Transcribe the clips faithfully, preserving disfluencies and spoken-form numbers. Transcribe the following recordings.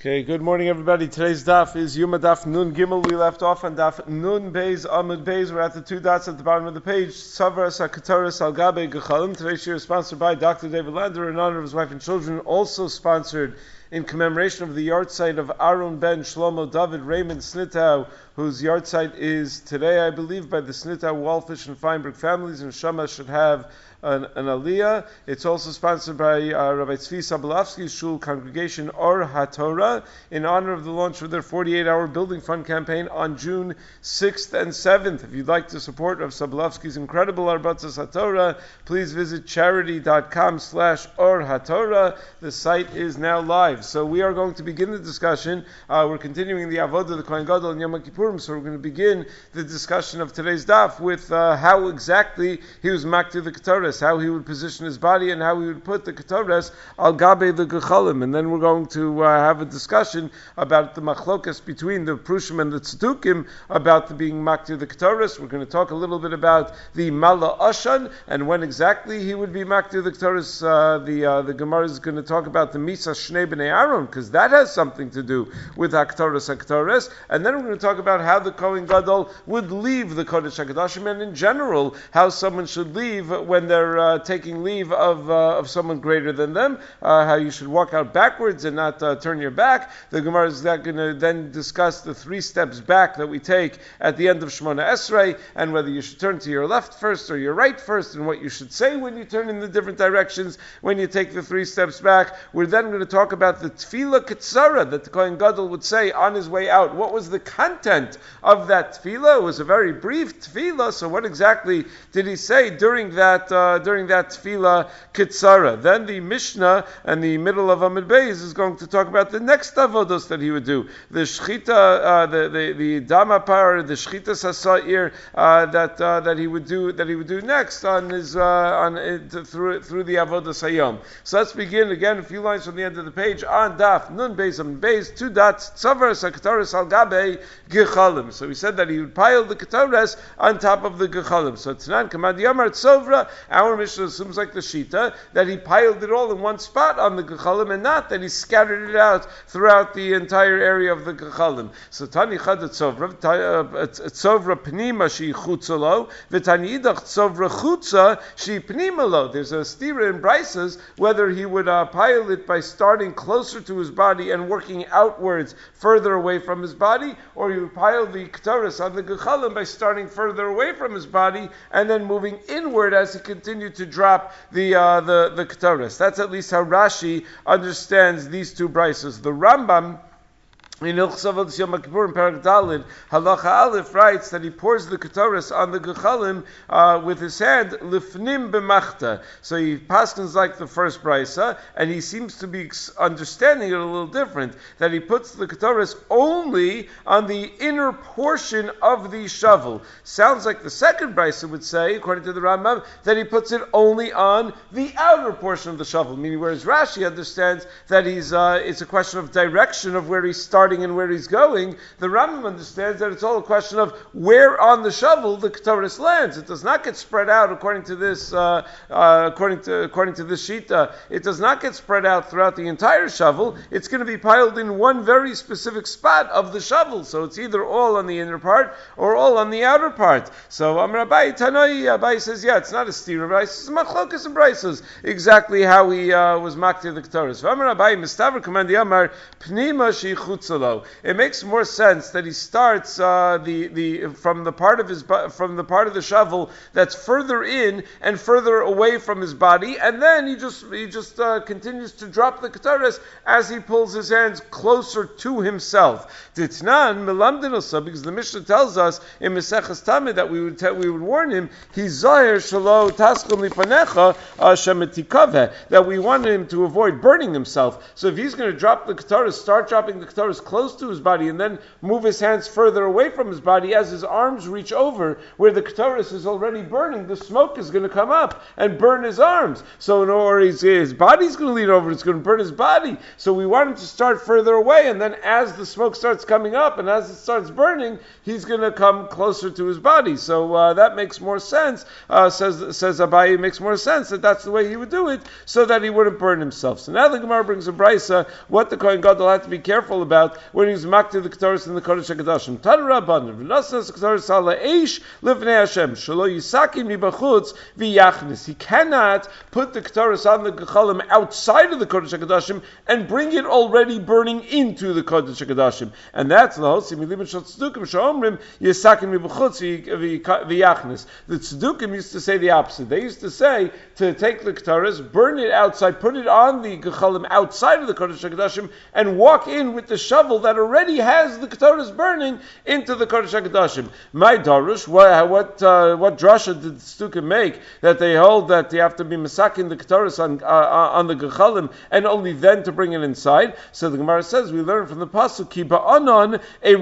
Okay, good morning everybody. Today's daf is Yuma Daf Nun Gimel. We left off on daf Nun Beis Amud Beis. We're at the two dots at the bottom of the page. Savra Sakataris Al Gabe Gechalim. Today's shir is sponsored by Doctor David Lander in honor of his wife and children. Also sponsored in commemoration of the yahrzeit of Aaron ben Shlomo David Raymond Snitau, whose yahrzeit is today, I believe, by the Snitau, Wallfish, and Feinberg families, and Shama should have an, an aliyah. It's also sponsored by uh, Rabbi Tzvi Sobolovsky's Shul Congregation Or HaTorah in honor of the launch of their forty-eight hour Building Fund campaign on June sixth and seventh. If you'd like to support Rav Sobolovsky's incredible Arbatzas HaTorah, please visit charity.com slash Or HaTorah. The site is now live. So we are going to begin the discussion. Uh, we're continuing the Avodah of the Kohen Gadol and Yom Kippurim, so we're going to begin the discussion of today's daf with uh, how exactly he was maktir the Ketores, how he would position his body and how he would put the Ketores al gabe the Gechalim. And then we're going to uh, have a discussion about the machlokas between the Prushim and the Tzedukim about the being maktir the Ketores. We're going to talk a little bit about the Mala Ashan and when exactly he would be maktir the Ketores. Uh, the uh, the Gemara is going to talk about the Misa Shnei Bnei Aaron, because that has something to do with Haktoras Haktoras. And then we're going to talk about how the Kohen Gadol would leave the Kodesh HaKadoshim, and in general, how someone should leave when they're uh, taking leave of uh, of someone greater than them, uh, how you should walk out backwards and not uh, turn your back. The Gemara is going to then discuss the three steps back that we take at the end of Shemona Esrei, and whether you should turn to your left first or your right first, and what you should say when you turn in the different directions when you take the three steps back. We're then going to talk about the Tefillah Ketzara that the Kohen Gadol would say on his way out. What was the content of that Tefillah? It was a very brief Tefillah, so what exactly did he say during that uh, during that Tefillah Ketzara? Then the Mishnah and the middle of Amud Beis is going to talk about the next avodos that he would do. The Shchita, uh, the, the, the Damapar, the Shchita Sasair uh, that uh, that he would do that he would do next on his uh, on it, through through the avodos hayom. So let's begin again a few lines from the end of the page on Daf Nun Beis Amud Beis, two dots, Tzavar Sakataris al Gabe Gechalim. So we said that he would pile the Ketores on top of the Gechalim. So Tanan Kamad Yamar Tzovra, our Mishnah assumes like the Shita, that he piled it all in one spot on the Gechalim and not that he scattered it out throughout the entire area of the Gechalim. So Tani Chad Tzovra, Tzovra Pnima Shi Chutzalo, V'Tani Idach Tzovra Chutza Shi Pnimalo. There's a stira in Brises whether he would uh, pile it by starting closer to his body and working outwards further away from his body, or he would pile the Ketores on the Gechalim by starting further away from his body and then moving inward as he continued to drop the uh, the, the Ketores. That's at least how Rashi understands these two brises. The Rambam in Ilchsavot Yom Kippur in Parak Dalid, Halacha Aleph writes that he pours the Ketores on the Gechalim uh, with his hand, Lifnim b'machta. So he paskins like the first brisa, and he seems to be understanding it a little different, that he puts the Ketores only on the inner portion of the shovel. Sounds like the second brisa would say, according to the Rambam, that he puts it only on the outer portion of the shovel, meaning whereas Rashi understands that he's uh, it's a question of direction of where he's starting and where he's going. The Rambam understands that it's all a question of where on the shovel the Ketores lands. It does not get spread out according to this uh, uh, according to according to this Shita. It does not get spread out throughout the entire shovel. It's going to be piled in one very specific spot of the shovel. So it's either all on the inner part or all on the outer part. So Amar Abai Tanoi, Abai says, yeah, it's not a stira, but it's machlokas and brises exactly how he uh, was maktir the Ketores. Amar Abai Mistaver Kamandi Amar Pnima Shi Chutzalo. It makes more sense that he starts uh, the the from the part of his from the part of the shovel that's further in and further away from his body, and then he just he just uh, continues to drop the Ketores as he pulls his hands closer to himself. Ditnan melamdin also, because the Mishnah tells us in Maseches Tamid that we would te- we would warn him he zahir shelo taskom lipanecha shemetikaveh, that we want him to avoid burning himself. So if he's going to drop the Ketores, start dropping the Ketores close to his body and then move his hands further away from his body, as his arms reach over where the Ketores is already burning, the smoke is going to come up and burn his arms. So in order, his, his body's going to lean over, it's going to burn his body. So we want him to start further away, and then as the smoke starts coming up and as it starts burning, he's going to come closer to his body. So uh, that makes more sense, uh, says says Abaye, it makes more sense that that's the way he would do it, so that he wouldn't burn himself. So now the Gemara brings a brisa, what the Kohen Gadol had to be careful about when he's makti the Ketores in the Kodesh HaKadoshim. Tanu Rabbanan, v'nosas Ketores ala eish livnei Hashem, shelo yisakim mibachutz v'yachnis. He cannot put the Ketores on the Gechalim outside of the Kodesh HaKadoshim and bring it already burning into the Kodesh HaKadoshim. And that's the Hosim Milibin Shal Tzedukim Shomrim yisakim mibachutz v'yachnis. The Tzedukim used to say the opposite. They used to say to take the Ketores, burn it outside, put it on the Gechalim outside of the Kodesh HaKadoshim, and walk in with the shovel that already has the Ketores burning into the Kodesh HaKadoshim. My Darush, what what, uh, what drasha did the Tzedukim make that they hold that you have to be masakin the Ketores on uh, on the Gechalim and only then to bring it inside? So the Gemara says we learn from the pasuk ki ba'anon a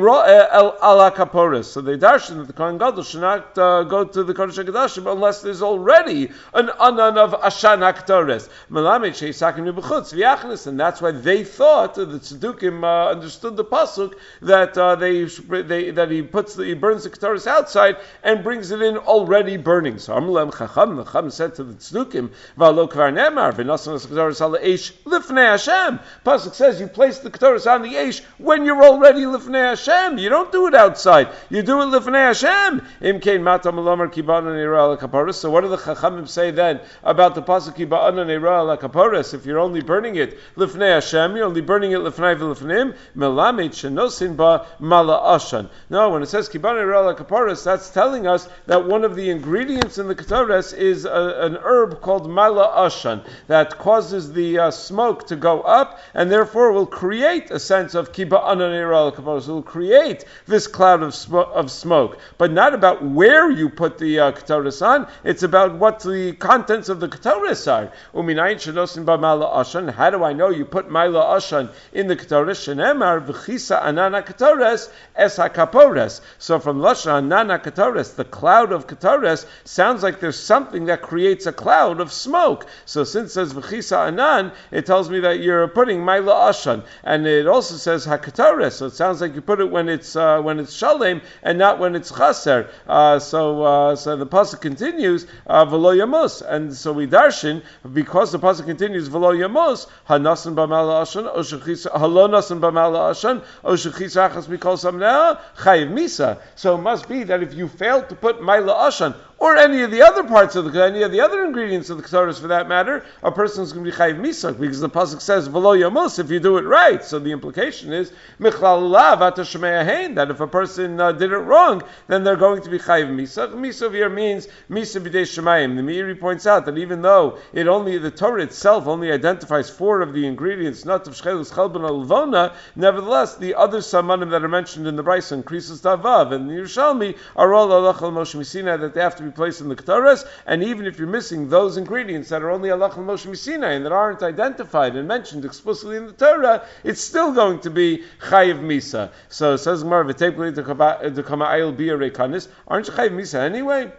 ala kaporis. So they darshan that the Kohen Gadol should not uh, go to the Kodesh HaKadoshim unless there's already an anan of ashan haketores. Melamed sheisakim mibachutz v'yachnis, and that's why they thought the Tzedukim uh, understood the pasuk that uh, they, they that he puts the, he burns the Ketores outside and brings it in already burning. So Amrulem Chacham, the Chacham said to the Tzedukim, V'alo kvar nemar v'nosan Ketores ala eish lifnei Hashem. Pasuk says you place the Ketores on the eish when you're already lifnei Hashem. You don't do it outside. You do it lifnei Hashem. Imkein matam alomar kibanan eira ala kaparis. So what do the Chachamim say then about the pasuk kibanan eira ala kaparis? If you're only burning it lifnei Hashem, you're only burning it lifnei v'lifneim. Melamed shenosin ba mala ashan. No, when it says kibanan eira ala kaparis, that's telling us that one of the ingredients in the Ketores is a, an herb called mala ashan that causes the uh, smoke to go up, and therefore will create a sense of kibanan eira ala kaparis. It will create this cloud of, sm- of smoke, but not about where you put the uh, Ketores on. It's about what the contents of the Ketores are. Uminayin shenosin ba mala ashan. How do I know you put mala ashan in the Ketores? Shenemar v'chisa anana Ketores es hakapores. So from lashon anana Ketores, the cloud of Ketores sounds like there's something that creates a cloud of smoke. So since it says v'chisa anan, it tells me that you're putting mala ashan, and it also says haketores. So it sounds like you put it when it's uh, when it's shalem and not when it's chaser. Uh, so uh, so the pasuk continues v'lo yamos, and so we darshan because the pasuk continues v'lo yamos hanasan b'mala ashan o shechisa halo nasan b'mala ashan o shechisa achas mikol samnea chayiv misa. So it must be that if you fail to put mala ashan or any of the other parts of the, any of the other ingredients of the Ketores for that matter, a person is going to be chayiv misak, because the pasuk says v'lo yamos if you do it right. So the implication is michlal lav ata shmei hein, that if a person uh, did it wrong, then they're going to be chayiv misak. Misav here means misa b'dei shemayim. The Meiri points out that even though it only the Torah itself only identifies four of the ingredients, not of shchelus chalban alvona, nevertheless the other samanim that are mentioned in the Brisa and Krisus Davav and the Yerushalmi are all alach al Moshe Misina, that they have to be placed in the Ketores, and even if you're missing those ingredients that are only alach al Moshe Misina and that aren't identified and mentioned explicitly in the Torah, it's still going to be chayiv misa. So it says Gemara, v'teipli dekama ayil bia reikanis. Aren't you chayiv misa anyway?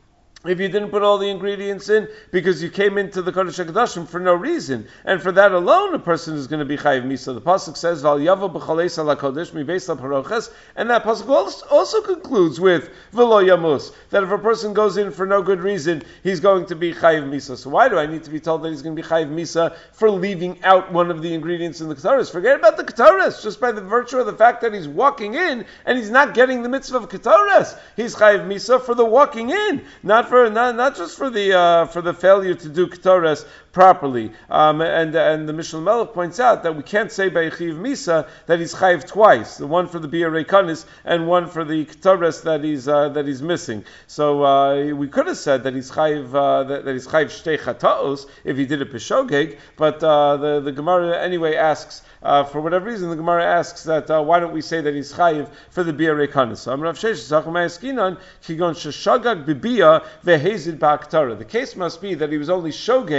If you didn't put all the ingredients in because you came into the Kodesh HaKadoshim for no reason, and for that alone a person is going to be chayiv misa. The pasuk says Val yavo b'chaleis ala kodesh mibeis laparoches, and that pasuk also concludes with v'lo yamus, that if a person goes in for no good reason, he's going to be chayiv misa. So why do I need to be told that he's going to be chayiv misa for leaving out one of the ingredients in the Ketores? Forget about the Ketores. Just by the virtue of the fact that he's walking in and he's not getting the mitzvah of Ketores, he's chayiv misa for the walking in, not for Not, not just for the uh, for the failure to do Ketores properly, um, and and the Mishnah Melech points out that we can't say by Chiv Misa that he's chayiv twice, the one for the Bia Reikanis and one for the Ketores that he's uh, that he's missing. So uh, we could have said that he's chayiv uh, that, that he's chayiv shtei chataos if he did it b'shogeg, but uh, the the Gemara anyway asks. Uh, for whatever reason, the Gemara asks that uh, why don't we say that he's chayiv for the bia reikanis? So Amrav Sheish Zachamay Eskinan Kigon Sheshagag Bibia VeHezid Ba'Aktara. The case must be that he was only shogeg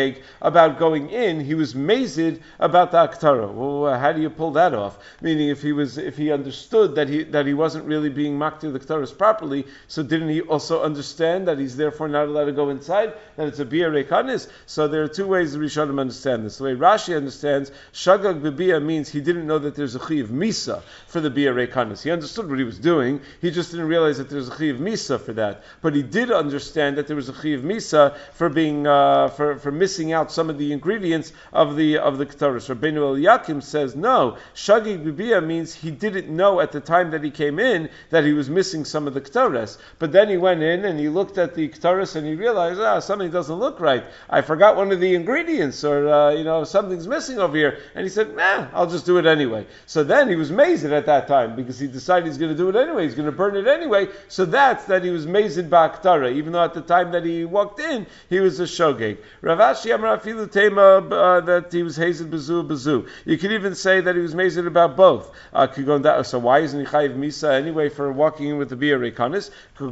about going in, he was mazed about the Aktara. Well, how do you pull that off? Meaning, if he was, if he understood that he that he wasn't really being maktir the Ktaros properly, so didn't he also understand that he's therefore not allowed to go inside? That it's a bia rekanis? So there are two ways the Rishonim understand this. The way Rashi understands, shagag bebia means he didn't know that there's a chi of misa for the bia rekanis. He understood what he was doing. He just didn't realize that there's a chi of misa for that. But he did understand that there was a chi of misa for being uh, for for missing out some of the ingredients of the of the Ktaros. Rabbeinu Eliakim says no. Shagig bebia means he didn't know at the time that he came in that he was missing some of the Ktaros. But then he went in and he looked at the Ktaros and he realized, ah, something doesn't look right. I forgot one of the ingredients, or uh, you know, something's missing over here. And he said, nah, I'll just do it anyway. So then he was mazed at that time because he decided he's going to do it anyway. He's going to burn it anyway. So that's that he was mazed ba'aktara, even though at the time that he walked in, he was a shogeg. Rav Ashi Amar afilu tema uh, that he was hazed bezu bezu. You could even say that he was mazed about both. Uh, so why isn't he chayiv misa anyway for walking in with the bia rekanis?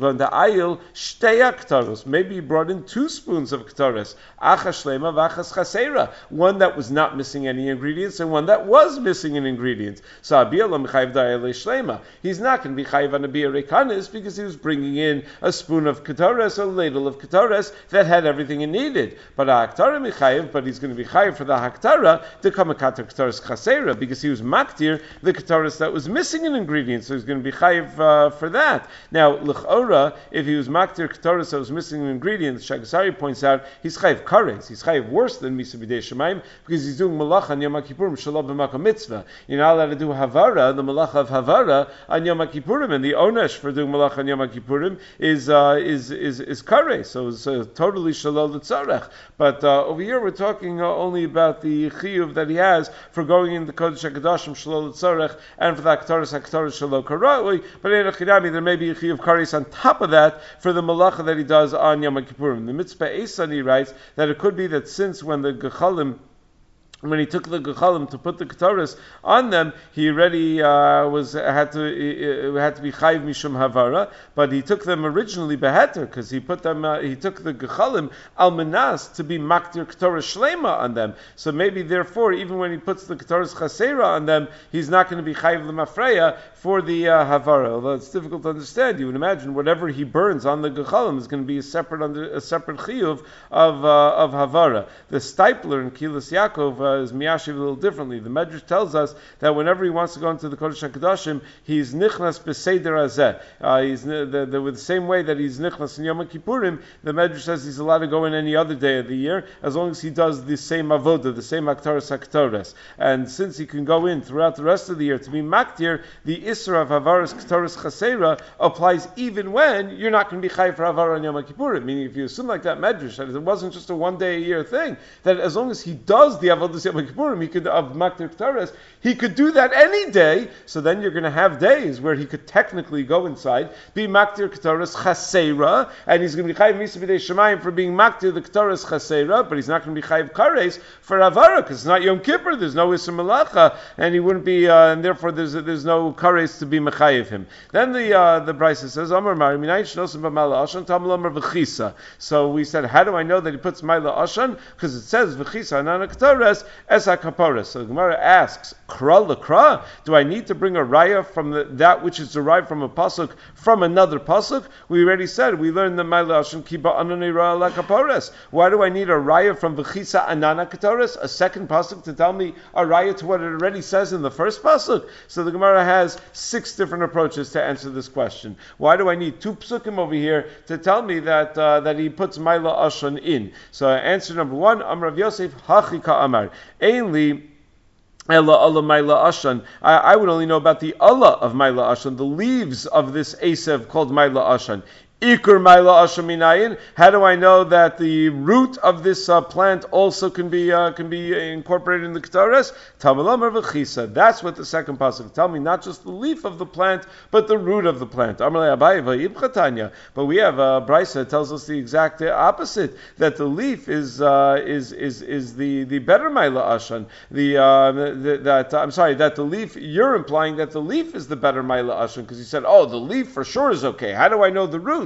Ayil shtei aktaros. Maybe he brought in two spoons of ktaros. Achas shlema v'achas chasera. One that was not missing any ingredients and one that was missing an ingredient. So abiyah lo mechayiv da'ayil shlema. He's not going to be chayiv on a bia rekanis because he was bringing in a spoon of ktaros, a ladle of ktaros that had everything it needed. But haktara mechayiv, but he's going to be chayiv for the haktara to come a katar ktaros chasera because he was maktir the ktaros that was missing an ingredient. So he's going to be chayiv uh, for that. Now l'chora, if he was maktir ktaros that was missing an ingredient, Shagasari points out he's chayiv kares. He's chayiv worse than misa b'dei shemaim because he's doing malacha on Yom Kippurim shalom b'makom mitzvah. You're not allowed to do havara, the malacha of havara on Yom Kippurim, and the onesh for doing malacha on Yom Kippurim is uh, is is is kares. So it's uh, totally shalom l'tzarech. But uh, over here we're talking uh, only about the chiyuv that he has for going in the kodesh hakadoshim shalom l'tzarech and for the aktaros aktaros shalom karoi. But in a there may be a chiyuv kares on top of that for the malacha that he does on Yom Kippurim. The mitzvah Esani writes that it could be that since when the gechalim when he took the gechalim to put the ktaros on them, he already uh, was had to uh, had to be chayiv mishum havara, but he took them originally beheter because he put them uh, he took the gechalim al menas to be maktir ktaros shlema on them. So maybe therefore, even when he puts the ktaros chasera on them, he's not going to be chayiv l'mafreya for the uh, havara. Although it's difficult to understand, you would imagine whatever he burns on the gechalim is going to be a separate under a separate chiyuv of uh, of havara. The Stipler in Kilas Yaakov. Uh, is miyashiv a little differently. The Medrash tells us that whenever he wants to go into the Kodesh HaKadoshim, he's nichnas b'seder hazeh. Uh, he's the, the, the, with the same way that he's nichnas in Yom Kippurim, the Medrash says he's allowed to go in any other day of the year, as long as he does the same avodah, the same aktaros haktaros. And since he can go in throughout the rest of the year to be maktir, the isra of havaras ktaros chasera applies even when you're not going to be chayv for havara on Yom Kippurim. Meaning, if you assume like that Medrash, that it wasn't just a one day a year thing, that as long as he does the avodah Yom Kippurim, he could of maktir ktaros, he could do that any day. So then you're going to have days where he could technically go inside, be maktir ktaros chasera, and he's going to be chayiv misa b'dei shemayim for being maktir the ktaros chasera, but he's not going to be chayiv kares for avara because it's not Yom Kippur. There's no isur malacha, and he wouldn't be, uh, and therefore there's there's no kares to be mechayiv him. Then the uh, the brisa says, Amar Mari minayin shnosim b'mayla ashan tam l'amar v'chisa. So we said, how do I know that he puts mayla ashan? Because it says v'chisa anana ktaros es hakaparas. So the Gemara asks, kra l'kra, do I need to bring a raya from the, that which is derived from a pasuk from another pasuk? We already said, we learned the mayla ashan kiba anani ra lakaparas. Why do I need a raya from v'chisa anana ktaros, a second pasuk, to tell me a raya to what it already says in the first pasuk? So the Gemara has six different approaches to answer this question. Why do I need two psukim over here to tell me that uh, that he puts mayla ashan in? So answer number one, Amar Rav Yosef hachika amar ainly Ella Allah Maila Ashan. I, I would only know about the Allah of Maila Ashan, the leaves of this Asev called Maila Ashan. Ikur Maila Ashan Minayin. How do I know that the root of this uh, plant also can be uh, can be incorporated in the Ktaras? Tamalamar v'chisa. That's what the second pasuk tell me. Not just the leaf of the plant, but the root of the plant. Amalei Abaye v'ibchatanya. But we have a brisa that tells us the exact opposite. That the leaf is uh, is is is the, the better Maila Ashan. The, uh, the that uh, I'm sorry that the leaf. You're implying that the leaf is the better Maila Ashan because you said, oh, the leaf for sure is okay. How do I know the root?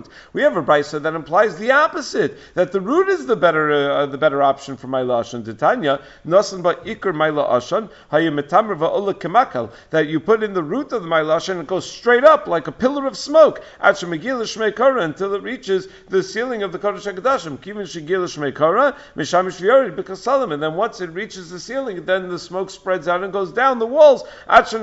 root. We have a brisa that implies the opposite, that the root is the better uh, the better option for Maila Ashan. Titania, Nasan ba Iker Maila Ashan, Hayimetamer va'ola kemakal, that you put in the root of the Maila Ashan and it goes straight up like a pillar of smoke, until it reaches the ceiling of the Kodesh HaKodashim. Kivin shegil shmei kara, mishamish v'yorid b'kasalim, and then once it reaches the ceiling, then the smoke spreads out and goes down the walls, until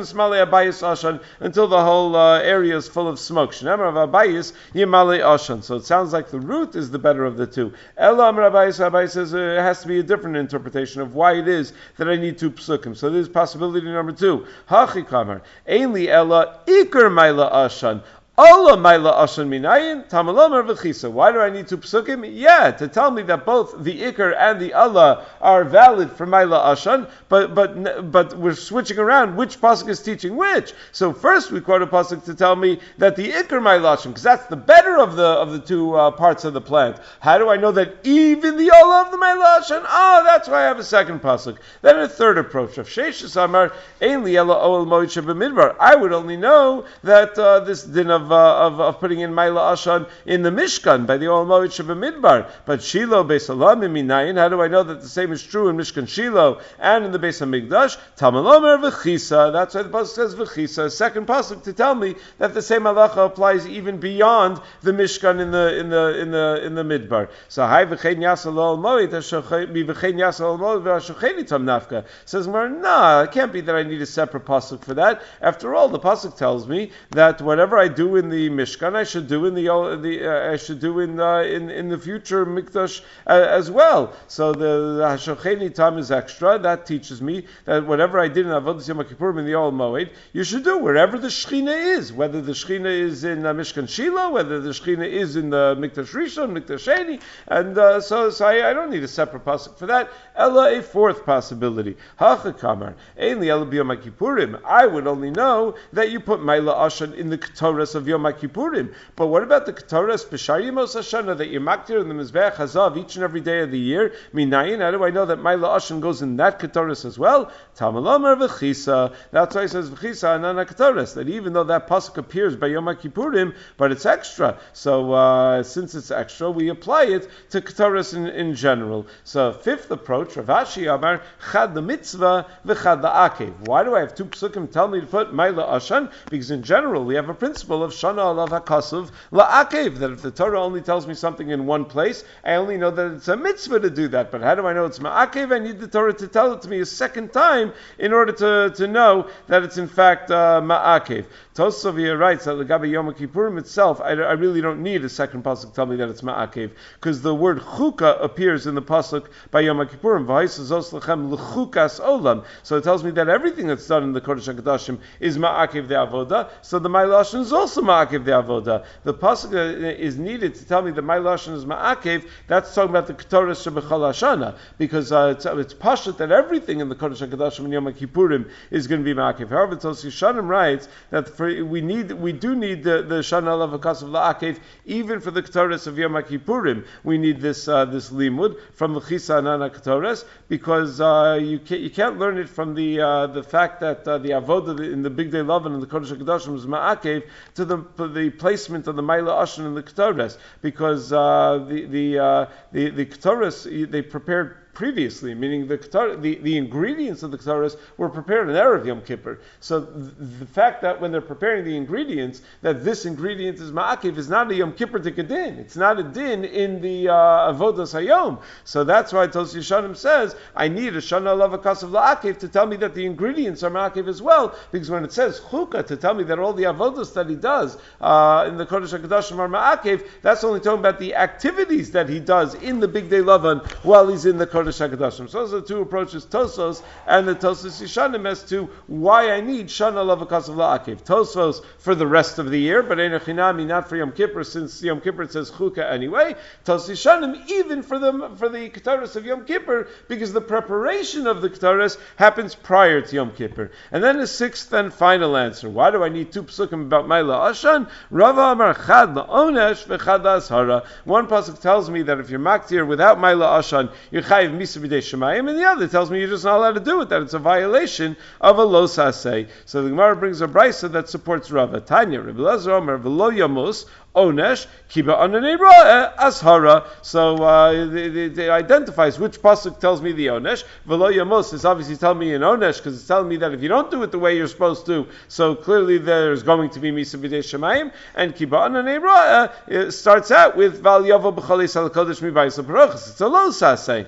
the whole uh, area is full of smoke. Shneimar of Abayis yimale Ashan. So it sounds like the root is the better of the two. Ela Amar Abayis, Abayis says uh, it has to be a different interpretation of why it is that I need two psukim. So this is possibility number two. Hachi kamar, Einli Ela Iker Maila Ashan. Allah Maila Ashan Minayin, Tamalomer V'chisa. Why do I need two psukim? Yeah, to tell me that both the Iker and the Allah are valid for Maila Ashan, but but but we're switching around which pasuk is teaching which. So first we quote a pasuk to tell me that the Iker Maila Ashan, because that's the better of the of the two uh, parts of the plant. How do I know that even the Allah of the Maila Ashan? Oh, that's why I have a second pasuk. Then a third approach of Sheshis Amar Ein Li Ela Oel Moed Shebamidbar. I would only know that uh, this din of Of, uh, of, of putting in Maila Ashan in the Mishkan by the Ol Moed Shebamidbar. But Shiloh Beis Halamim Minayin, how do I know that the same is true in Mishkan Shiloh and in the Beis HaMikdash? Tamalomer V'chisa. That's why the pasuk says V'chisa. Second pasuk to tell me that the same halacha applies even beyond the Mishkan in the in the in the in the Midbar. So Hai V'chein Yasal Ol Moed V'chein Yasal Ol Moed V'Hashacheni Tam Nafka. Says Mar, nah, it can't be that I need a separate pasuk for that. After all, the pasuk tells me that whatever I do in the Mishkan, I should do in the the uh, I should do in uh, in in the future Mikdash uh, as well. So the Hashocheni Tam is extra. That teaches me that whatever I did in Avodas Yom Kippurim in the Ol Moed, you should do wherever the Shechina is. Whether the Shechina is in uh, Mishkan Shiloh, whether the Shechina is in the Mikdash Rishon, Mikdash Sheni, and uh, so so I, I don't need a separate pasuk for that. Ella, a fourth possibility. Hachakamar Ein Li Ela B'Yom Kippurim. I would only know that you put Maila Ashan in the Ketores of Yom Kippurim. But what about the Ketores B'Shar Yemos Hashana that you maktir in the Mizbeach Hazav each and every day of the year? Minayin, how do I know that Maila Ashan goes in that Ketores as well? Tamalomer V'chisa. That's why it says V'chisa Anana Ketores, that even though that pasuk appears by Yom Kippurim, but it's extra. So uh, since it's extra, we apply it to Ketores in, in general. So fifth approach, Rav Ashi Amar Chad the Mitzvah V'Chad the Akev. Why do I have two psukim tell me to put Maila Ashan? Because in general we have a principle of Shana Alav HaKasuv La'akev, that if the Torah only tells me something in one place, I only know that it's a mitzvah to do that. But how do I know it's Ma'akev? I need the Torah to tell it to me a second time in order to, to know that it's in fact uh, Ma'akev. Tosov here writes that L'gabe Yom Kippurim itself, I, I really don't need a second pasuk to tell me that it's Ma'akev, because the word Chuka appears in the pasuk by Yom Kippurim. V'haisazos lechem l'chukas olam. So it tells me that everything that's done in the Kodesh HaKodashim is Ma'akev the Avoda. So the Maila Ashan is also Ma'akev the Avoda. The pasuk is needed to tell me that Maila Ashan is Ma'akev. That's talking about the Ketores Shebechol Hashana, because uh, it's, it's pashut that everything in the Kodesh HaKodashim and Yom Kippurim is going to be Ma'akev. However, Tosi Shanim writes that for, we need we do need the the Shana Alav HaKasuv La'akev even for the Ketores of Yom Kippurim. We need this uh, this limud from L'chisa Anana Ketores, because uh, you can't you can't learn it from the uh, the fact that uh, the avoda in the Big Day Lavan and the Kodesh HaKodashim is Ma'akev to the the placement of the Maila Ashan in the Ketores, because uh, the the uh, the the Ketores they prepared previously, meaning the, the the ingredients of the Ketores were prepared in Erev Yom Kippur. So th- the fact that when they're preparing the ingredients, that this ingredient is ma'akev is not a Yom Kippur din. It's not a din in the uh, Avodas Hayom. So that's why Tos Yishanim says, I need a Shana Alav HaKasuv La'akev to tell me that the ingredients are ma'akev as well, because when it says Chuka to tell me that all the Avodas that he does uh, in the Kodesh HaKodashim are ma'akev, that's only talking about the activities that he does in the Big Day Lavan while he's in the Kodesh HaKodashim. So those are the two approaches, Tosos and the Tosos Yishanim, as to why I need Shana Alav HaKasuv La'akev. Tosos for the rest of the year, but Ein Chinami not for Yom Kippur, since Yom Kippur it says Chuka anyway. Tosos Yishanim even for the for the Ketores of Yom Kippur, because the preparation of the Ketores happens prior to Yom Kippur. And then the sixth and final answer: why do I need two psukim about Maila Ashan? Rava Amar Chad LaOnesh v'Chad LaAshara. One pasuk tells me that if you're maktir without Maila Ashan, you're chayiv misa b'dei shemayim, and the other tells me you're just not allowed to do it, that it's a violation of a lo saseh. So the Gemara brings a brisa that supports Rava. Tanya, Rebbe Elazar Omer, v'lo yamus, onesh, kiba ananei ra'eh, ashara. So uh, it identifies which pasuk tells me the onesh. V'lo yamus is obviously telling me an onesh, because it's telling me that if you don't do it the way you're supposed to, so clearly there's going to be misa b'dei shemayim, and kiba ananei ra'eh, it starts out with val yavo b'chalei sal kodesh mi b'ayis l'parochas. It's a lo saseh.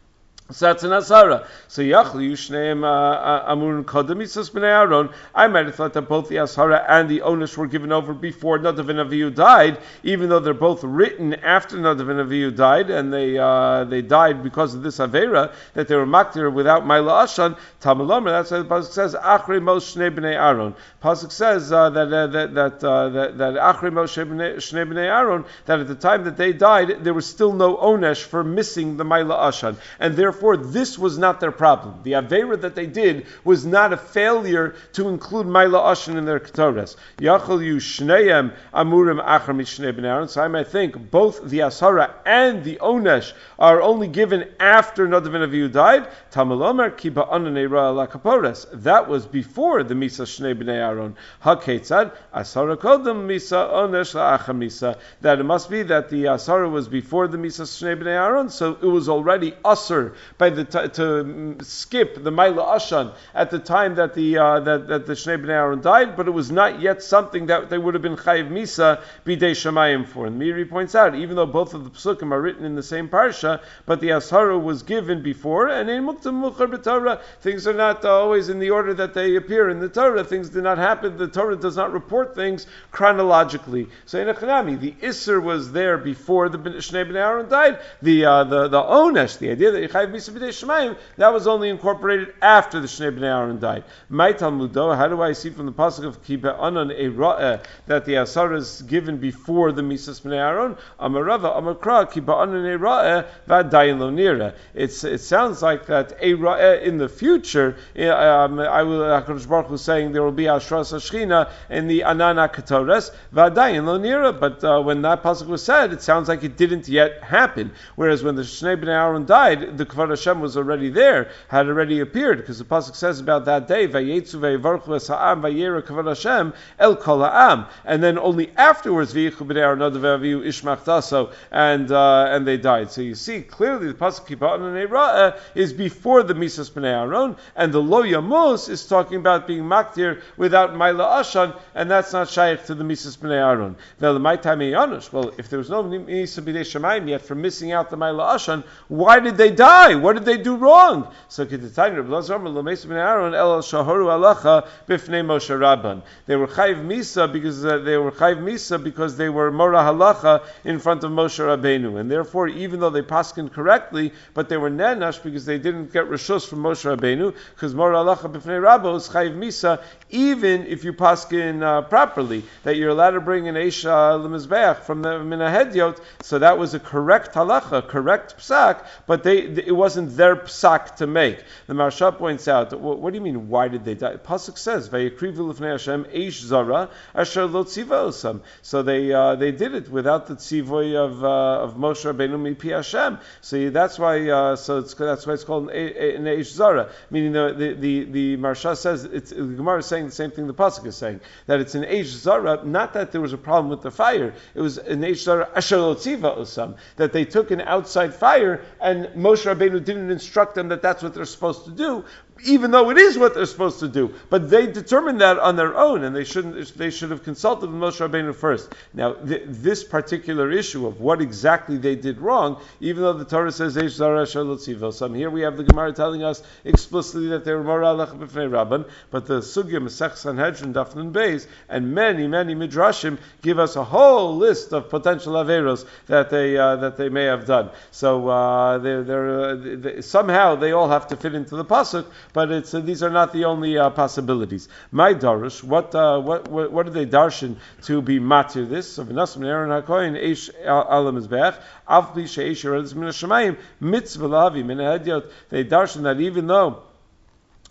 So that's an asara. So yachli yushneim amurun kodem mitzvos b'nei Aaron. I might have thought that both the asara and the onesh were given over before Nadav and Avihu died, even though they're both written after Nadav and Avihu died, and they uh, they died because of this avera that they were maktir without Maila Ashan. Talmud Omer. That's why the pasuk says achrei mos shnei b'nei Aaron. Pasuk says uh, that uh, that that uh, that that achrei mos shnei b'nei Aaron, that at the time that they died there was still no onesh for missing the Maila Ashan, and therefore Therefore, this was not their problem. The Aveira that they did was not a failure to include Maila Ashan in their Ketores. Yachal yu shneim amurim achar mishnei b'nei Aaron. So I might think both the Asara and the Onesh are only given after Nadav and Avihu died. Talmud Omer kiba ananei ra'eh lakapores. That was before the Misa Shnei b'nei Aaron. Haketzad Asara kodem Misa Onesh la'achar Misa. That it must be that the Asara was before the Misa Shnei b'nei Aaron, so it was already Asur by the t- to skip the Maila Ashan at the time that the uh, that, that the Shnei B'nei Aaron died, but it was not yet something that they would have been Chayiv Misa B'dei Shamayim for. And Miri points out, even though both of the Psukim are written in the same parsha, but the Ashara was given before, and in Muktam Mukhar B'Torah, things are not uh, always in the order that they appear in the Torah. Things do not happen. The Torah does not report things chronologically. So in Echanami, the Isser was there before the Shnei B'nei Aaron died. The uh, the the Onesh, the idea that you Chayiv Misa B'dei Shemayim, that was only incorporated after the Shnei B'nei Aaron died. My Talmudo, how do I see from the pasuk of Kiba Anan a Ra'eh that the Asara is given before the Misas B'nei Aaron? Amarava Amakra Kiba Anan a Ra'eh V'adayin Lo Nira. It's it sounds like that a Ra'eh in the future. Um, I will HaKadosh Baruch Hu saying there will be Ashras Hashchina in the Anana Ketores V'adayin Lo Nira. But uh, when that pasuk was said, it sounds like it didn't yet happen. Whereas when the Shnei B'nei Aaron died, the Kvar Hashem was already there, had already appeared, because the pasuk says about that day, Vayetzu ve'varchu es ha'am vayera Kvar Hashem el kol ha'am, and then only afterwards V'yichu b'nei Aaron nadav v'avihu ishmach taso, and uh, and they died. So you see clearly the pasuk Kiba Ananei Ra'eh is before the Misas b'nei Aaron, and the Lo Yamos is talking about being maktir without Maila Ashan, and that's not shaykh to the Misas b'nei Aaron. Well, if there was no Misa b'dei Shemayim yet for missing out the Maila Ashan, why did they die? What did they do wrong? So Ketetani Rebbe Elazar Omer Lo Mesa b'nei Aaron El Shahoru Alacha B'fnei Moshe Rabban. They were Chayiv Misa because uh, they were Chayiv Misa because they were Mora Halacha in front of Moshe Rabbeinu, and therefore even though they paskin correctly, but they were Nenash because they didn't get Rishus from Moshe Rabbeinu, because Mora Halacha B'fnei Rabba is Chayiv Misa even if you paskin uh, properly, that you're allowed to bring an Eisha L'Mizbeach from the Mina Hedyot. So that was a correct halacha, correct psak, but they it wasn't their psak to make. The Maharsha points out, what, what do you mean, why did they die? The pasuk says, Vayikrivu l'fnei Hashem eish zara asher lo tziva osam. So they uh, they did it without the tzivoy of uh, of Moshe Rabbeinu mipi Hashem. So that's why uh, so it's, that's why it's called an eish zara. Meaning the the the, the Maharsha says it's the Gemara is saying the same thing the pasuk is saying, that it's an eish zara. Not that there was a problem with the fire. It was an eish zara asher lo tziva osam, that they took an outside fire and Moshe Rabbeinu didn't instruct them that that's what they're supposed to do, even though it is what they're supposed to do. But they determined that on their own, and they shouldn't. They should have consulted with Moshe Rabbeinu first. Now, th- this particular issue of what exactly they did wrong, even though the Torah says Eish Zara Shalot Tzivosam, here we have the Gemara telling us explicitly that they were Mora Halacha B'fnei Rabban, but the Sugya Masech Sanhedrin Daf Nun Beis and many many midrashim give us a whole list of potential averos that they uh, that they may have done. So uh, they're, they're, uh, they, somehow they all have to fit into the pasuk. But it's uh, these are not the only uh, possibilities. My darush, what uh, what what what do they darshan to be matir this? So v'nasim Aaron hakoyin eish ala mizbeach av bli sheish yoredes min hashamayim mitzvah lahavi min hadyot. They darshan that even though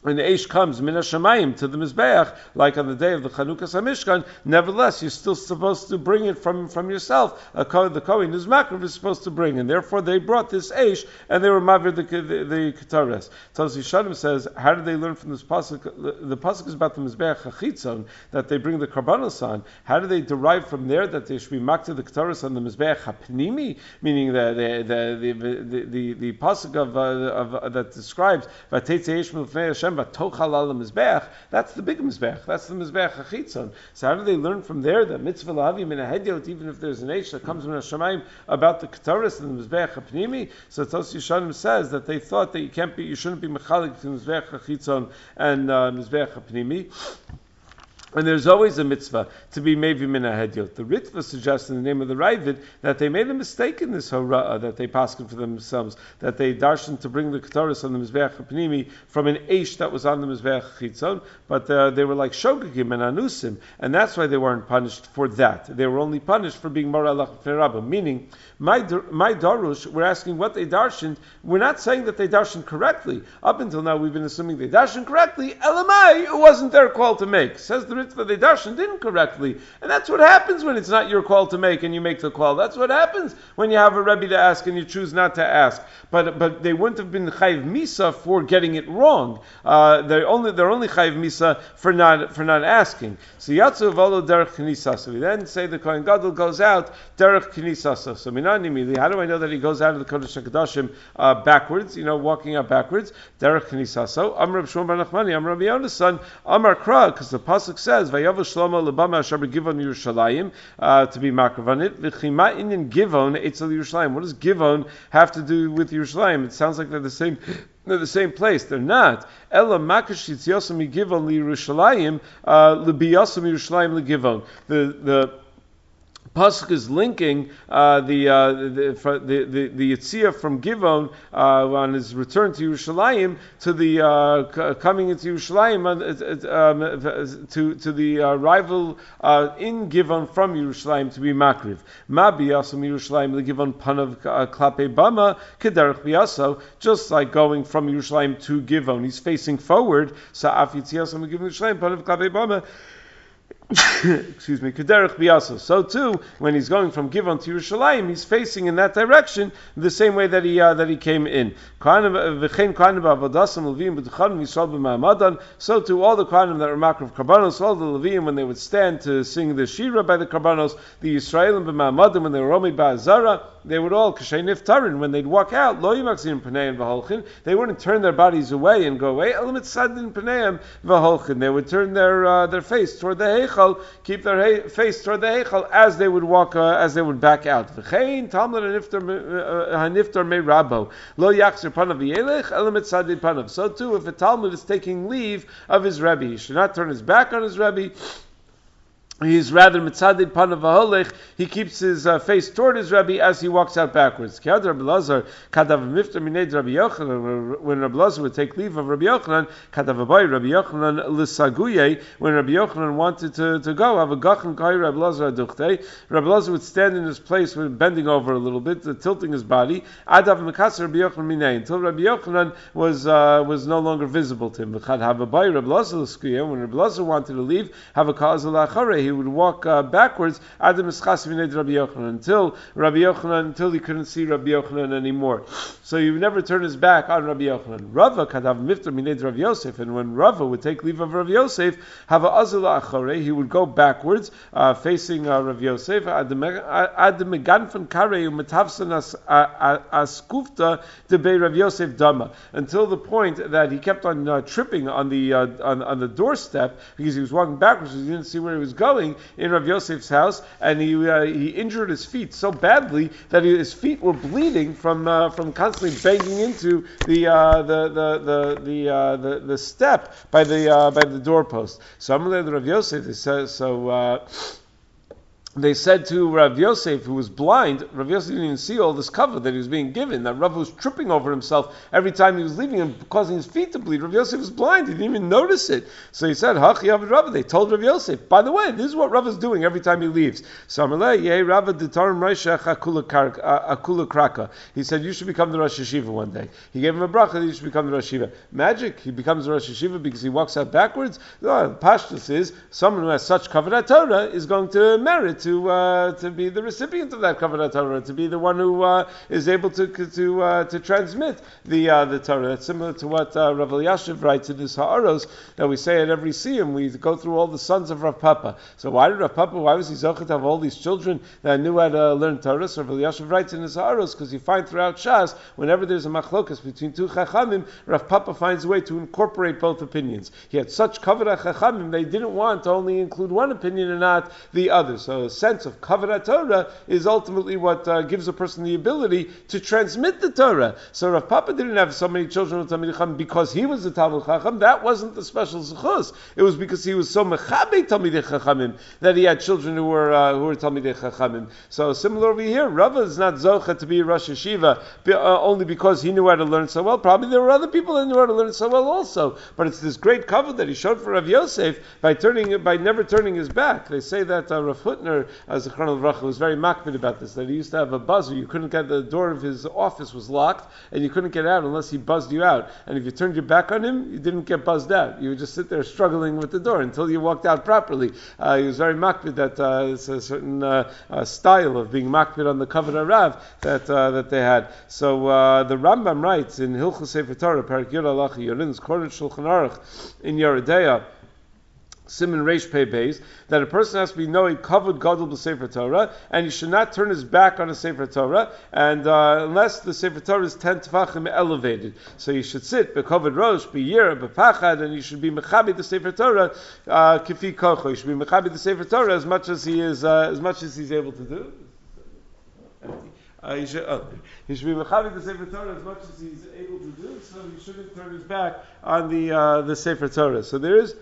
when the Eish comes min hashamayim to the Mizbeach, like on the day of the Chanukas HaMishkan, nevertheless, you're still supposed to bring it from, from yourself. A Kohen, the Kohen who's Makriv is supposed to bring, and therefore they brought this Eish, and they were Mavir the, the, the Ketares. Tosi Shadim says, how did they learn from this Pasuk? The, the Pasuk is about the Mizbeach HaChitzon, that they bring the Karbanos on. How do they derive from there that they should be Makta the Ketares on the Mizbeach HaPnimi? Meaning the the the the the, the, the Pasuk of, uh, of uh, that describes Vatetze Eish Milfnei Hashem that's the big Mizbeach. That's the Mizbeach HaChitzon. So how do they learn from there that mitzvah lahavi min ha'hedyot, even if there's an eish that comes from Hashemayim about the Ketaris and the Mizbeach HaPnimi? So Tos Yishanim says that they thought that you can't be, you shouldn't be mechalik to Mizbeach HaChitzon and uh, Mizbeach HaPnimi. And there's always a mitzvah to be maybe min ha'hedyot. The Ritva suggests in the name of the Ravid that they made a mistake in this hora'ah that they paskin for themselves, that they darshan to bring the Ketaris on the Mizbeach HaPnimi from an eish that was on the Mizbeach HaChitzon, but uh, they were like shogegim and anusim, and that's why they weren't punished for that. They were only punished for being mora lach b'nei Rabbah, meaning my my darush, we're asking what they darshaned. We're not saying that they darshaned correctly. Up until now, we've been assuming they darshaned correctly. Elamai, it wasn't their call to make. Says the Ritva, they darshaned didn't correctly, and that's what happens when it's not your call to make and you make the call. That's what happens when you have a rebbe to ask and you choose not to ask. But but they wouldn't have been chayiv misa for getting it wrong. Uh, they're only they're only chayiv misa for not for not asking. So yatzu v'olo derech k'nisa. So we then say the Kohen Gadol goes out derech k'nisa. So how do I know that he goes out of the Kodesh HaKadoshim uh, backwards, you know, walking out backwards? Derech K'nisa. So, Amar Reb Shmuel bar Nachmani, Amar Rabbi Yonasan, Amar Kra, because the Pasuk says, Vayavu Shlomo lebama asher b'Givon Yerushalayim, uh, to be makrav on it. V'chima inyan Givon etzel Yerushalayim. What does Givon have to do with Yerushalayim? It sounds like they're the same. They're the same place. They're not. Ella makash yitziyosam Givon Yerushalayim, lebiyosam Yerushalayim legivon. The the Pasuk is linking uh, the, uh, the the the the Yitzia from Givon uh, on his return to Yerushalayim to the uh, c- coming into Yerushalayim uh, um, to to the arrival uh, in Givon from Yerushalayim to be Makriv. Ma biyasam Yerushalayim legivon panav klape bama kederach biyaso, just like going from Yerushalayim to Givon, he's facing forward. So af Yitziyasam legivon Yerushalayim panav klape bama. Excuse me, Kederach Biyaso. So too, when he's going from Givon to Yerushalayim, he's facing in that direction the same way that he uh, that he came in. So too, all the Kohanim that were Makrav Karbanos, all the Leviim when they would stand to sing the Shira by the Karbanos, the Yisraelim b'Ma'amadim when they were Romi ba'Azara, they would all Kashay Niftarin when they'd walk out. Lo Yimakzim Pneiim v'Holchin. They wouldn't turn their bodies away and go away. Elamit Sadin Pneiim v'Holchin. They would turn their uh, their face toward the Heichal, keep their he- face toward the Heichal as they would walk, uh, as they would back out. V'chein Talmud haniftar me Rabbo lo yachzir panav v'yelech elamit Sadin panav. So too, if a Talmud is taking leave of his Rebbe, he should not turn his back on his Rebbe. He's rather mitzadid panav v'holech. He keeps his uh, face toward his Rebbe as he walks out backwards. When Rabbi Lazar would take leave of Rabbi Yochanan, kadavaboy Rabbi Yochanan l'saguye. When Rabbi Yochanan wanted to, to go, have a gachan kai Rabbi Lazar aduchte. Rabbi Lazar would stand in his place, with bending over a little bit, uh, tilting his body. Adav mekasser Rabbi Yochanan minay, until Rabbi Yochanan was uh, was no longer visible to him. When Rabbi Lazar wanted to leave, have a kazal acharei. He would walk uh, backwards until Rabbi Yochanan, until Rabbi Yochanan, until he couldn't see Rabbi Yochanan anymore. So he would never turn his back on Rabbi Yochanan. Rava kadav miftar mined Rabbi Yosef, and when Rava would take leave of Rabbi Yosef, have a azula acharei, he would go backwards, uh, facing uh, Rabbi Yosef. Ad meganfan karei umetavsan askufta debei Rabbi Yosef dama, until the point that he kept on uh, tripping on the uh, on, on the doorstep because he was walking backwards. He didn't see where he was going in Rav Yosef's house, and he uh, he injured his feet so badly that he, his feet were bleeding from uh, from constantly banging into the uh, the the the the, uh, the the step by the uh, by the doorpost. So Amalei Rav Yosef says so. Uh, they said to Rav Yosef, who was blind, Rav Yosef didn't even see all this cover that he was being given, that Rav was tripping over himself every time he was leaving and causing his feet to bleed. Rav Yosef was blind, he didn't even notice it. So he said, Hachi Avad Rav. They told Rav Yosef, by the way, this is what Rav is doing every time he leaves. So he said, you should become the Rosh Yeshiva one day. He gave him a bracha that you should become the Rosh Yeshiva. Magic, he becomes the Rosh Yeshiva because he walks out backwards. No, Pashtus is, someone who has such Kavod Torah is going to merit to uh, to be the recipient of that Kavod Torah, to be the one who uh, is able to to uh, to transmit the uh, the Torah. That's similar to what uh, Rav Elyashiv writes in his Ha'aros that we say at every Siyum. We go through all the sons of Rav Papa. So why did Rav Papa? Why was he zocheh to have all these children that knew how to learn Torah? So Rav Elyashiv writes in his Ha'aros because you find throughout Shas whenever there's a machlokas between two chachamim, Rav Papa finds a way to incorporate both opinions. He had such kavod chachamim they didn't want to only include one opinion and not the other. So a sense of Kavod Torah is ultimately what uh, gives a person the ability to transmit the Torah. So Rav Papa didn't have so many children with Talmidei Chacham because he was a Talmid Chacham. That wasn't the special zechus. It was because he was so mechabei Talmidei Chachamim that he had children who were uh, who were Talmidei Chachamim. So similar over here, Rava is not zocha to be a Rosh Yeshiva uh, only because he knew how to learn so well. Probably there were other people that knew how to learn so well also. But it's this great kavod that he showed for Rav Yosef by turning by never turning his back. They say that uh, Rav Hutner, as a Zechron Livracha, was very makbid about this, that he used to have a buzzer. You couldn't get, the door of his office was locked, and you couldn't get out unless he buzzed you out. And if you turned your back on him, you didn't get buzzed out. You would just sit there struggling with the door until you walked out properly. Uh, he was very makbid that uh, it's a certain uh, uh, style of being makbid on the Kavod Harav that uh, that they had. So uh, the Rambam writes in Hilchos Sefer Torah, Parak Yud Halacha Yorin's Koren Shulchan Aruch in Yeridea, Siman Reish Pei Beis, that a person has to be knowing kavod gadol b'Sefer Torah, and he should not turn his back on a Sefer Torah, and uh, unless the Sefer Torah is ten tefachim elevated. So you should sit b'kavod rosh, b'yira, b'pachad, and you should be mechabi the Sefer Torah uh, kifi kocho. You should be mechabi the Sefer Torah as much as he is, uh, as much as he's able to do. Uh, he, should, oh, he should be mechabi the Sefer Torah as much as he's able to do. So he shouldn't turn his back on the uh, the Sefer Torah. So there is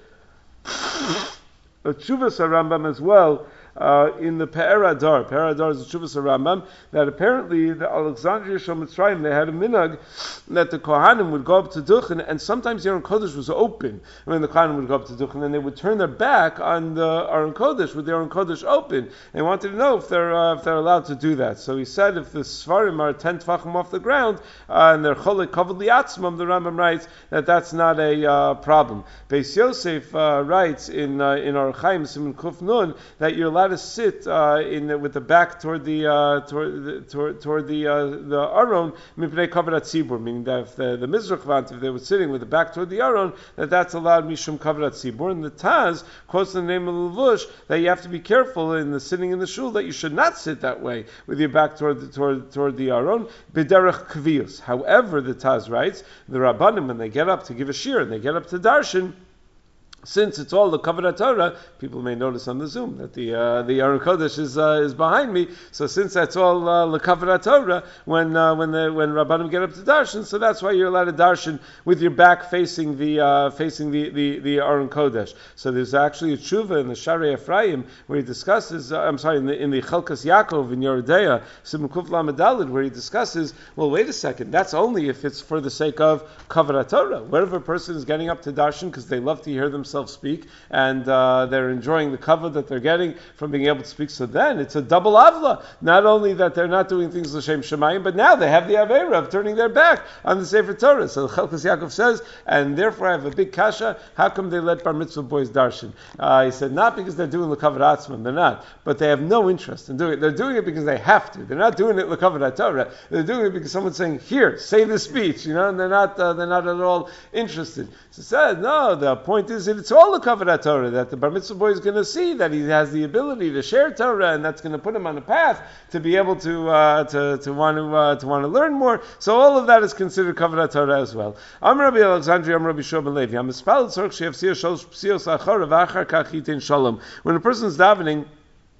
a Tshuvas Rambam as well uh, in the Pe'er Adar. Pe'er Adar is a Tshuvas Rambam that apparently the Alexandria Shal Mitzrayim, they had a minhag that the Kohanim would go up to Duchen, and sometimes the Aron Kodesh was open when the Kohanim would go up to Duchen, and they would turn their back on the Aron Kodesh with the Aron Kodesh open. They wanted to know if they're uh, if they're allowed to do that. So he said if the Svarim are ten tefachim off the ground uh, and they're cholek kavod liatzmam, the Rambam writes that that's not a uh, problem. Beis Yosef uh, writes in uh, in Orach Chaim Siman Kuf Nun that you're allowed to sit uh, in with the back toward the uh, toward the, toward, toward the uh, the Aron mipnei kavod hatzibur, meaning that if the, the Mizrach Vant, if they were sitting with the back toward the Aron, that that's allowed mishum kavod hatzibur. And the Taz quotes the name of Levush that you have to be careful in the sitting in the shul that you should not sit that way with your back toward the, toward toward the Aron b'derech kvius. However, the Taz writes the Rabbanim, when they get up to give a shir and they get up to darshan, since it's all the Kavod Torah, people may notice on the Zoom that the uh, the Aron Kodesh is uh, is behind me. So since that's all uh, the Kavod Torah, when uh, when the when Rabbanim get up to darshan, so that's why you're allowed to darshan with your back facing the uh, facing the the the Aron Kodesh. So there's actually a tshuva in the Sharei Ephraim where he discusses. Uh, I'm sorry, in the in the Chelkas Yaakov in Yeridea Siman Kuf Lamed Daled, where he discusses. Well, wait a second. That's only if it's for the sake of Kavod Torah. Wherever a person is getting up to darshan because they love to hear themselves speak, and uh, they're enjoying the kavod that they're getting from being able to speak. So then it's a double avla. Not only that they're not doing things l'shem shemayim, but now they have the avera of turning their back on the Sefer Torah. So Chelkas Yaakov says, and therefore I have a big kasha. How come they let bar mitzvah boys darshan? Uh, he said not because they're doing the kavod atzman. They're not, but they have no interest in doing it. They're doing it because they have to. They're not doing it l'kavod Torah. They're doing it because someone's saying, "Here, say the speech," you know, and they're not. Uh, they're not at all interested. So he said, no. The point is that it's all the Kavod Torah, that the bar mitzvah boy is going to see that he has the ability to share Torah, and that's going to put him on a path to be able to uh, to to want to uh, to want to learn more. So all of that is considered Kavod Torah as well. Am Rabbi Alexandria, Am Rabbi Shua ben Levi. Am Mispal Tzorch She'Yafsir Shalosh Psios Achor V'Achar Kach Yitin Shalom. When a person is davening,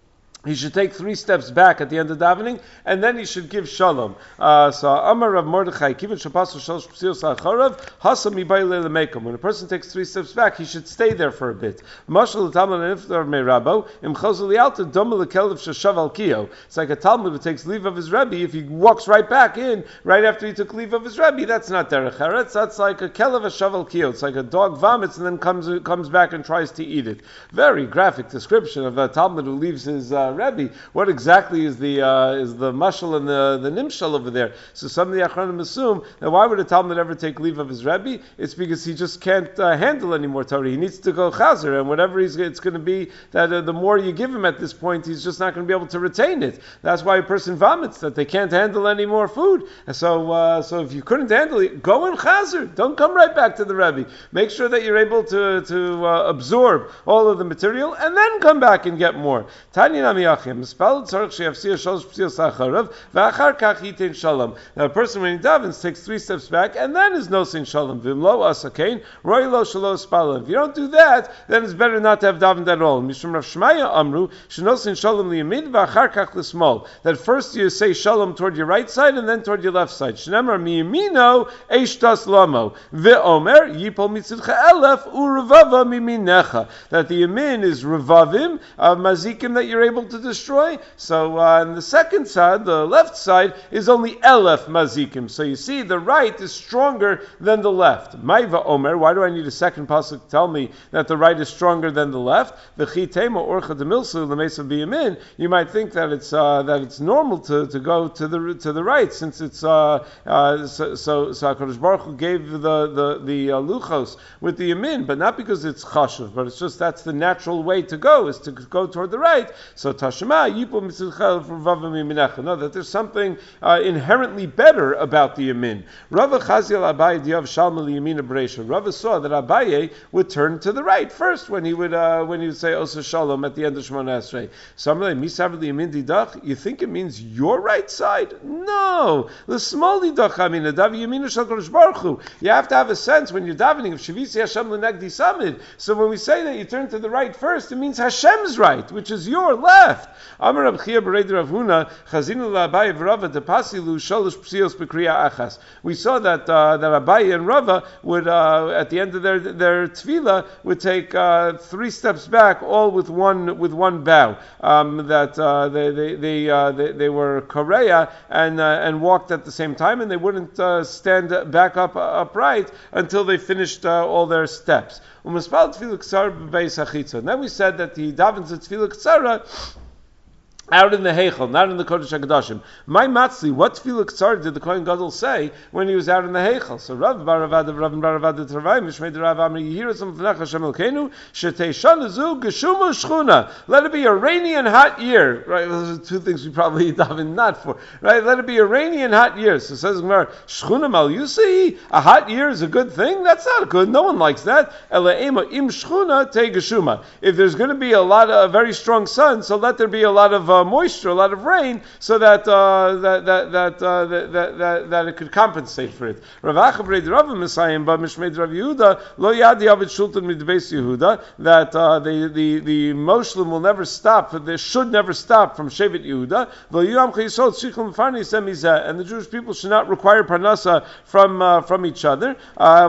he should take three steps back at the end of davening, and then he should give shalom. Uh, so Amar Rav Mordechai, Kivin Shapasu Shalosh Psios Acharav, Hasam Mibayle Lemekom. When a person takes three steps back, he should stay there for a bit. Mashal Talmud Niftar Meirabo, Im Chazal Yalta Domel Lekelev Shashav Al Kiyo. It's like a Talmud who takes leave of his Rebbe. If he walks right back in, right after he took leave of his Rebbe, that's not Derech Eretz. That's like a Kelev Shashav Al Kiyo. It's like a dog vomits and then comes comes back and tries to eat it. Very graphic description of a Talmud who leaves his uh, Rebbe. What exactly is the uh, is the mashal and the, the nimshal over there? So some of the Achronim assume that why would a Talmud ever take leave of his Rebbe? It's because he just can't uh, handle any more Torah. He needs to go chazer, and whatever he's, it's going to be, that uh, the more you give him at this point, he's just not going to be able to retain it. That's why a person vomits, that they can't handle any more food. And so uh, so if you couldn't handle it, go and chazer. Don't come right back to the Rebbe. Make sure that you're able to, to uh, absorb all of the material, and then come back and get more. Tanya Nami Achim. Now, a person when he davens takes three steps back and then is nosin shalom. V'imlo asakain roi lo shelo spala. If you don't do that, then it's better not to have davened at all. Mishum Rav Shmaya amru shenosin shalom liyamid v'achar kach l'smol. That first you say shalom toward your right side and then toward your left side. Shnemar miyamino eishtas lamo ve'omer yipol mitzidcha elef urevava miminecha. That the yamin is revavim of mazikim that you're able to destroy. So uh, on the second side, the left side, is only elef mazikim. So you see, the right is stronger than the left. Maiva Omer, why do I need a second pasuk to tell me that the right is stronger than the left? You might think that it's uh, that it's normal to, to go to the to the right, since it's uh, uh, so so, so HaKadosh Baruch Hu gave the the the uh, luchos with the yamin, but not because it's chashuv, but it's just that's the natural way to go, is to go toward the right. So Tashema. No, that there's something uh, inherently better about the yamin. Rava Chaziel Abaye Diav Shalma Yamina Bereisha. Rava saw that Abaye would turn to the right first when he would uh, when he would say Osa Shalom at the end of Shemona Esrei. Somebody Misav Yamin Didach. You think it means your right side? No, the small Didach. I mean, Dav Yamina Shal Kodesh Baruch Hu. You have to have a sense when you're davening of Shavisi Hashem L'Negdi Samid. So when we say that you turn to the right first, it means Hashem's right, which is your left. Amar Rab Chia Bereid Rav Huna Chazinu LaAbaye v'Rava Tepasilu Shalosh Psios B'Kriya Achas. We saw that uh, that Abaye and Rava would uh, at the end of their their tefillah would take uh, three steps back, all with one with one bow. Um, that uh, they they they, uh, they they were koreya and uh, and walked at the same time, and they wouldn't uh, stand back up uh, upright until they finished uh, all their steps. And then we said that the davens at tefillah k'tzara out in the Heichel, not in the Kodesh HaKadoshim. My Matzli, what Tefillah K'tzar did the Kohen Gadol say when he was out in the Heichel? So Rav Baravad of Rav Baravad Tervai, Mishmei Rav Amri Yihirasam V'nach Hashem Elkeinu, Shetei Shanazu Geshumu Shchuna. Let it be a rainy and hot year. Right, those are two things we probably daven not for. Right, let it be a rainy and hot year. So it says Gemara, Shchuna Mal Yusei, a hot year is a good thing? That's not good. No one likes that. Ela Ema Im Shchuna Te Geshuma. If there's going to be a lot of a very strong sun, so let there be a lot of Uh, moisture, a lot of rain, so that uh, that that that, uh, that that that that it could compensate for it. Rav Achav Rav Messiah, but Mishmei Rav Yehuda lo yadi avid shultan midbeis Yehuda, that uh, the the the Moshlim will never stop. They should never stop from Shevet Yehuda. And the Jewish people should not require parnasa from uh, from each other. Uh,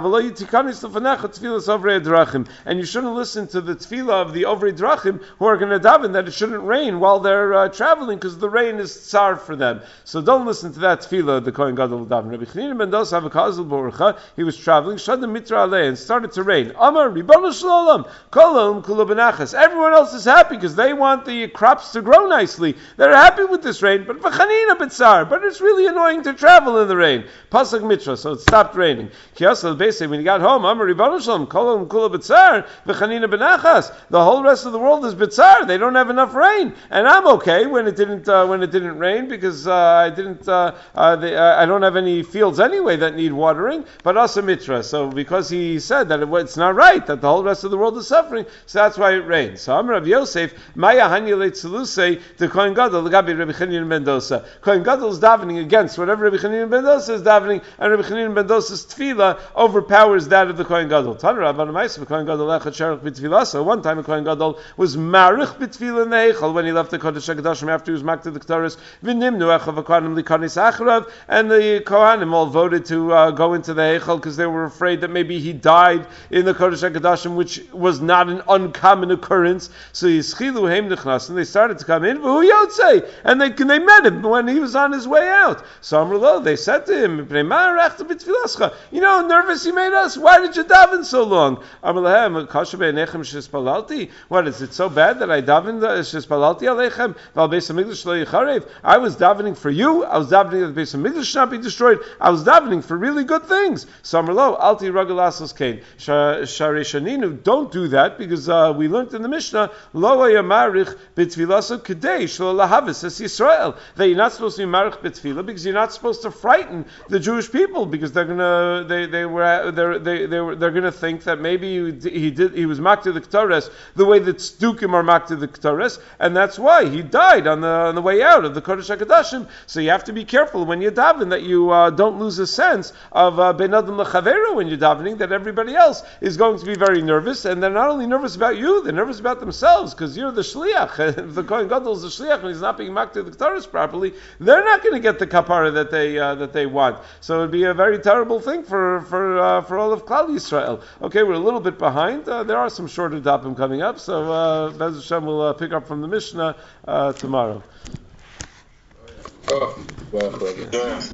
and you shouldn't listen to the tefillah of the Ovrei Drachim who are going to daven that it shouldn't rain while they're uh, traveling because the rain is tsar for them. So don't listen to that tefillah, the Kohen Gadol daven. Rabbi Chanina ben Dosa v'Kazal Borcha, he was traveling, Shadam Mitra Alei, and started to rain. Amar Ribono Shalom, Kolom Kula Benachas. Everyone else is happy because they want the crops to grow nicely. They're happy with this rain, but v'Chanina b'tzar, but it's really annoying to travel in the rain. Pasuk Mitra, so it stopped raining. Kiyasal Beisei, when he got home, Amar Ribono Shalom, Kolom Kula b'tzar, v'Chanina Benachas. The whole rest of the world is b'tzar. They don't have enough rain, and I'm okay when it didn't uh, when it didn't rain because uh, I didn't uh, uh, the, uh, I don't have any fields anyway that need watering, but also mitra. So because he said that it, it's not right that the whole rest of the world is suffering, so that's why it rains. So Amar Rav Yosef, Maya Hanyele Tzeluse, the Kohen Gadol, the Gabi Rabbi Chanina ben Dosa. Kohen Gadol is davening against whatever Rabbi Chanina ben Dosa is davening, and Rabbi Chanina ben Dosa's tefillah overpowers that of the Kohen Gadol. Tana Rabban Ma'aseh, Kohen Gadol lechat sherach b'tefillah. So one time the Kohen Gadol was marich b'tefillah in the Heichal when he left the Kodesh HaKadoshim after he was makta the Ketores, v'nimnu echav ha'kohanim likanis acharav, and the Kohanim all voted to uh, go into the Heichal because they were afraid that maybe he died in the Kodesh HaKadoshim, which was not an uncommon occurrence. So Yischilu heim nechnas, and they started to come in, v'hu yotzei, and they they met him when he was on his way out. So Amrullah, they said to him, you know, nervous you made us. Why did you daven so long? Amrullah, kasher be'enechem shespalalti. What is it so bad that I davened shespalalti alechem? Val beis hamikdash lo yicharev. I was davening for you. I was davening that the beis hamikdash should not be destroyed. I was davening for really good things. So Amrullah, alti ragalasos kain shareshaninu. Don't do that because uh, we learned in the Mishnah lo yamarich b'tfilaso kedei shlo lahavis es Yisrael, that you're not supposed to be marich b'tfilah because you're not supposed to frighten the Jewish people because they're gonna they they were they're, they they were they're gonna think that maybe he did he was makta the Ketores the way that Tzdukim are makta the Ketores, and that's why he died on the on the way out of the Kodesh HaKadoshim. So you have to be careful when you daven that you uh, don't lose a sense of ben adam lechaveru when you're davening, that everybody else is going to be very nervous, and they're not only nervous about you, they're nervous about themselves because you're the shliach. If the Kohen Gadol is the shliach and he's not being makta the Ketores properly, they're not going to get the kapara that they uh, that they want. So it'd be a very terrible thing for for uh, for all of Klal Yisrael. Okay, we're a little bit behind. Uh, there are some shorter dapim coming up, so uh, Bez Hashem will uh, pick up from the Mishnah uh, tomorrow. Oh, well, well,